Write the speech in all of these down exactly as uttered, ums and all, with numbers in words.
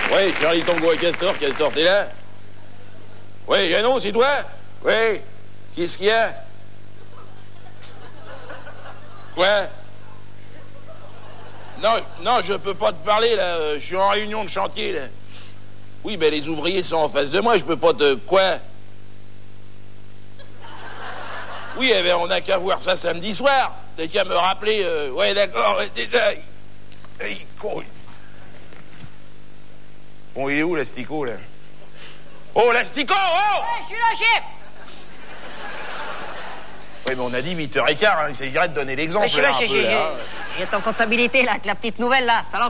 Oui, Charlie Tango et Castor. Castor, t'es là? Oui, Jeannot, c'est toi? Oui. Qu'est-ce qu'il y a? Quoi? Non, non, je peux pas te parler, là. Je suis en réunion de chantier, là. Oui, ben les ouvriers sont en face de moi, je peux pas te... Quoi? Oui, eh ben, on n'a qu'à voir ça samedi soir. T'as qu'à me rappeler... Euh... Ouais, d'accord, c'est ça. Il con. Bon, il est où, l'asticot, là? Oh, l'asticot, oh! Ouais, je suis là, chef! Oui, mais on a dit huit heures quinze, hein. Il s'agirait de donner l'exemple, je suis là, là, un j'ai, peu, j'ai, là. j'ai ton comptabilité, là, avec la petite nouvelle, là, salope.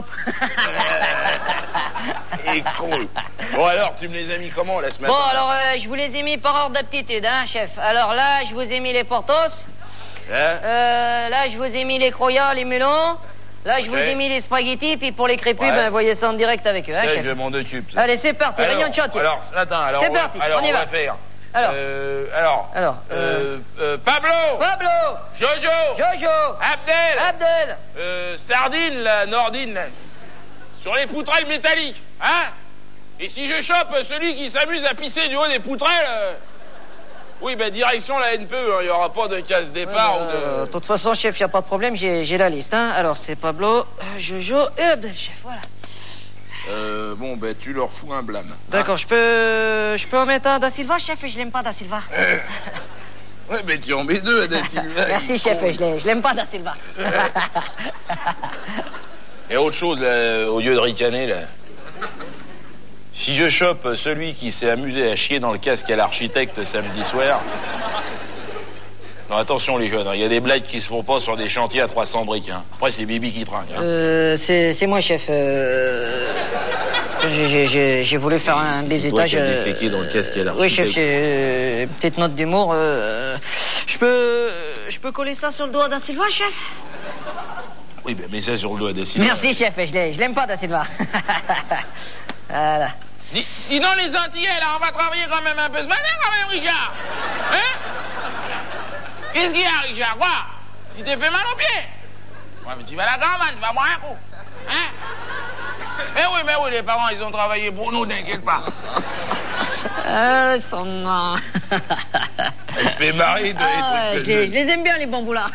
Il est con. Bon, alors, tu me les as mis comment, la semaine? Bon, alors, euh, je vous les ai mis par ordre d'aptitude, hein, chef. Alors là, je vous ai mis les portos. Hein? Euh, là, je vous ai mis les croyats, les melons. Là, je Ok. vous ai mis les spaghettis, puis pour les crépus, Ouais. ben, voyez ça en direct avec eux, hein, Ça, chef. je m'en occupe, ça. Allez, c'est parti, Alors, réunion de chantier. Alors, attends, alors... C'est on va- parti, alors, on y va. va faire... Alors. Euh, alors... Alors, Euh, euh, Pablo! Pablo, Jojo! Jojo, Abdel! Abdel. Euh, Sardine, la Nordine, là. Sur les poutrelles métalliques, hein? Et si je chope celui qui s'amuse à pisser du haut des poutrelles... euh, Oui, ben, direction la N P E, hein. Il n'y aura pas de casse-départ Ouais, ou bah, de... De toute façon, chef, il n'y a pas de problème, j'ai, j'ai la liste, hein. Alors, c'est Pablo, euh, Jojo et Abdel, chef, voilà. Euh, bon, ben, tu leur fous un blâme. D'accord, je peux je peux en mettre un Da Silva, chef, et je l'aime pas, Da Silva. Ouais, mais tu en mets deux, à Da Silva. Merci, chef, et je l'ai- je l'aime pas, Da Silva. Et autre chose, là, au lieu de ricaner, là. Si je chope celui qui s'est amusé à chier dans le casque à l'architecte samedi soir... Non, attention, les jeunes, il y a des blagues qui se font pas sur des chantiers à trois cents briques, hein. Après, c'est Bibi qui trinque, hein. Euh, c'est, c'est moi, chef. Euh... J'ai, j'ai- j'ai, j'ai voulu faire un c'est des toi étages. qui as euh, déféqué dans le casque à l'architecte. Oui, chef, j'ai euh, une petite note d'humour. Euh... Je peux je peux coller ça sur le doigt Da Silva, chef? Oui, ben, mets ça sur le doigt Da Silva. Merci, chef, et je, l'ai- je l'aime pas, Da Silva. Voilà. Dis, dis donc, les Antillais, là, on va travailler quand même un peu ce matin, quand même, Richard. Hein? Qu'est-ce qu'il y a, Richard? Quoi? Tu t'es fait mal aux pieds? Ouais, mais tu vas à la caravane, tu vas boire un coup. Hein? Mais oui, mais oui, les parents, ils ont travaillé pour nous, t'inquiète pas. Ah, ils sont marrants. Elle fait marrer de Ah, les ouais, trucs je, de les, jeunes. je les aime bien, les bambous, là.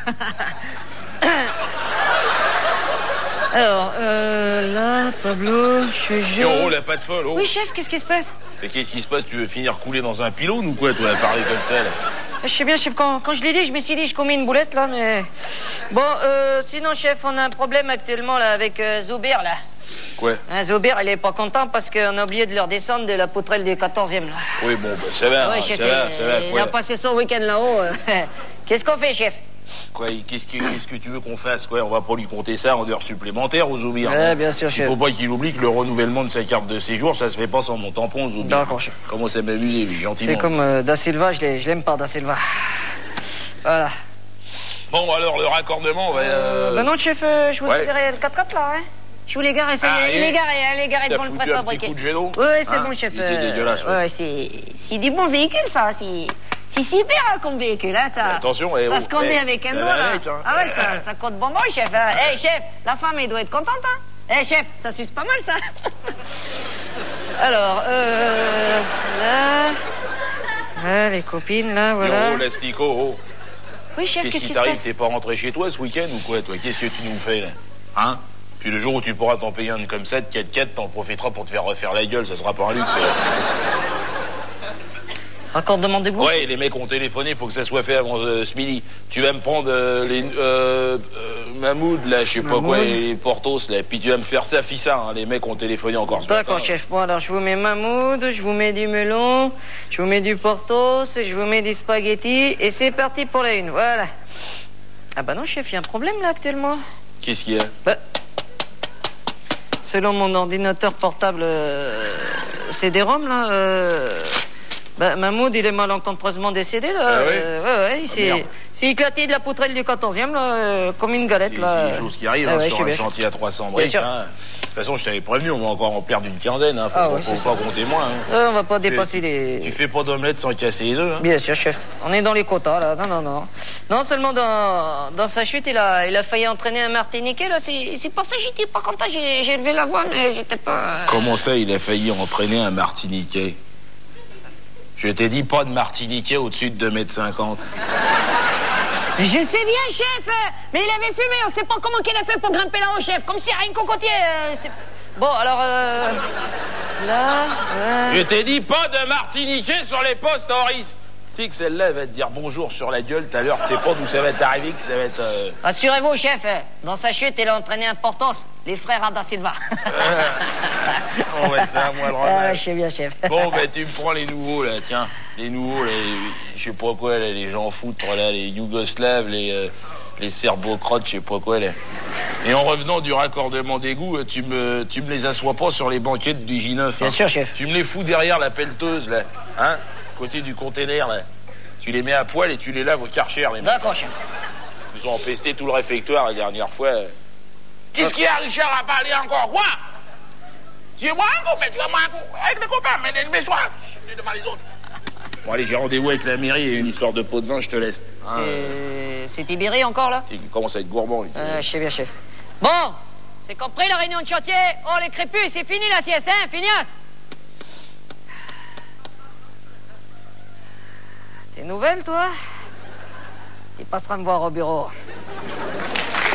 Alors, euh, là, Pablo, Jojo... Et on roule à pas de folle, oh. Oui, chef, qu'est-ce qui se passe? Mais qu'est-ce qui se passe? Tu veux finir coulé dans un pylône ou quoi, toi, à parler comme ça, là? Je sais bien, chef, quand, quand je l'ai dit, je me suis dit, je commets une boulette, là, mais... Bon, euh, sinon, chef, on a un problème actuellement, là, avec euh, Zoubir, là. Quoi? Hein, Zoubir, il est pas content parce qu'on a oublié de leur descendre de la poutrelle du quatorzième, là. Oui, bon, bah, ça va, Ouais, hein, chef, ça va, il, ça va, il quoi. a passé son week-end là-haut. euh. Qu'est-ce qu'on fait, chef? Quoi, qu'est-ce que, qu'est-ce que tu veux qu'on fasse, quoi? On va pas lui compter ça en heures supplémentaires aux Zoubir. Ouais, hein. bien sûr, Il chef. faut pas qu'il oublie que le renouvellement de sa carte de séjour, ça se fait pas sans mon tampon, Zoubir. D'accord, chef. Comment ça m'amuser, lui, gentiment. C'est comme euh, Da Silva, je l'ai- je l'aime pas, Da Silva. Voilà. Bon, alors, le raccordement, on va... Euh... Ben non, chef, euh, je vous Ouais. ai garé le quatre quatre, là, hein. Je vous l'ai garé, ça y Ah, est, et- il est garé, hein, il est garé T'as devant le foutu un préfabriqué. petit coup de gélo? Oui, c'est Hein? bon, chef. Il était dégueulasse, ouais. ouais, c'est, c'est du bon véhicule, ça. C'est, c'est super hein, comme véhicule, hein, ça. Mais attention, eh, ça oh, se conduit eh, avec un ça doigt, va là. avec, hein. Ah ouais, ça, ça compte bonbon, chef. Hein. Eh, chef, la femme, elle doit être contente, hein. Eh, chef, ça suce pas mal, ça. Alors, euh, là, là, les copines, là, voilà. Oh, l'astico, oh. Oui, chef, Qu'est-ce qu'est-ce qui qui se t'arrive? passe? T'es pas rentré chez toi ce week-end ou quoi, toi? Qu'est-ce que tu nous fais, là? Hein? Puis le jour où tu pourras t'en payer un comme ça, de quatre quatre, t'en profiteras pour te faire refaire la gueule, ça sera pas un luxe, c'est l'astico. Raccordement de goût? Ouais, les mecs ont téléphoné, faut que ça soit fait avant euh, ce midi. Tu vas me prendre euh, les euh, euh, Mahmoud, là, je sais pas quoi, et les Portos, là, puis tu vas me faire ça, fissa, hein. Les mecs ont téléphoné encore ce matin. D'accord, chef. Bon, alors, je vous mets Mahmoud, je vous mets du melon, je vous mets du Portos, je vous mets du spaghetti, et c'est parti pour la une. Voilà. Ah bah non, chef, il y a un problème, là, actuellement. Qu'est-ce qu'il y a? Bah, selon mon ordinateur portable euh, C D-ROM, là, euh, bah, Mahmoud, il est malencontreusement décédé, là. Ah ouais Euh, ouais, ouais, il s'est merde. s'est éclaté de la poutrelle du quatorzième, là, euh, comme une galette, C'est là. c'est des choses qui arrivent Ah hein, ouais, je sur sais un bien. chantier à trois cents Bien briques. sûr. Hein. De toute façon, je t'avais prévenu, on va encore en perdre une quinzaine. Hein. Faut, Ah pas- ouais, faut c'est pas ça. compter moins. Hein. Euh, on va pas Tu- dépasser les... Tu fais pas d'omelette sans casser les œufs. Hein. Bien sûr, chef. On est dans les quotas, là. Non, non, non. Non, seulement dans, dans sa chute, il a, il a failli entraîner un Martiniquais, là. C'est c'est pour ça que j'étais pas content. J'ai j'ai levé la voix, mais j'étais pas... euh, Comment ça, il a failli entraîner un Martiniquais? Je t'ai dit pas de Martiniquais au-dessus de deux mètres cinquante. Je sais bien, chef, euh, mais il avait fumé. On sait pas comment qu'il a fait pour grimper là-haut, chef. Comme si rien cocotier. Euh, c'est- bon, alors... Euh, là... euh, Je t'ai dit pas de Martiniquais sur les postes, Horace. Tu sais que celle-là, elle va te dire bonjour sur la gueule tout à l'heure. Tu sais pas d'où ça va t'arriver, que ça va être... euh, Rassurez-vous, chef, euh, dans sa chute, il a entraîné un Portos, les frères Ada Silva. Bon, ouais, c'est à moi le Ah, remède. je sais bien, chef. Bon, ben, tu me prends les nouveaux, là, tiens. Les nouveaux, les... Je sais pas quoi, là, les gens foutres, là, les Yougoslaves, les... euh, les Serbocrotes, je sais pas quoi, là. Et en revenant du raccordement d'égout, tu me... tu me les assois pas sur les banquettes du J neuf, Bien hein. sûr, chef. Tu me les fous derrière la pelleteuse, là, hein, côté du container, là. Tu les mets à poil et tu les laves au Karcher, les mecs. D'accord, chef. Ils ont empesté tout le réfectoire la dernière fois. Qu'est-ce qu'il y a, Richard, à parler encore? Quoi? Tu es moi un coup, mais tu vas moi un coup. Avec mes copains, mais ne me sois. Je devant les autres. Bon, allez, j'ai rendez-vous avec la mairie et une histoire de pot de vin, je te laisse. Hein, C'est... C'est Tibéri encore, là? tu commences à être gourmand. Euh, je sais bien, chef. Bon, c'est compris, la réunion de chantier. Oh, les crépus, c'est fini la sieste, hein, Finias? T'es nouvelle, toi? Tu passeras me voir au bureau.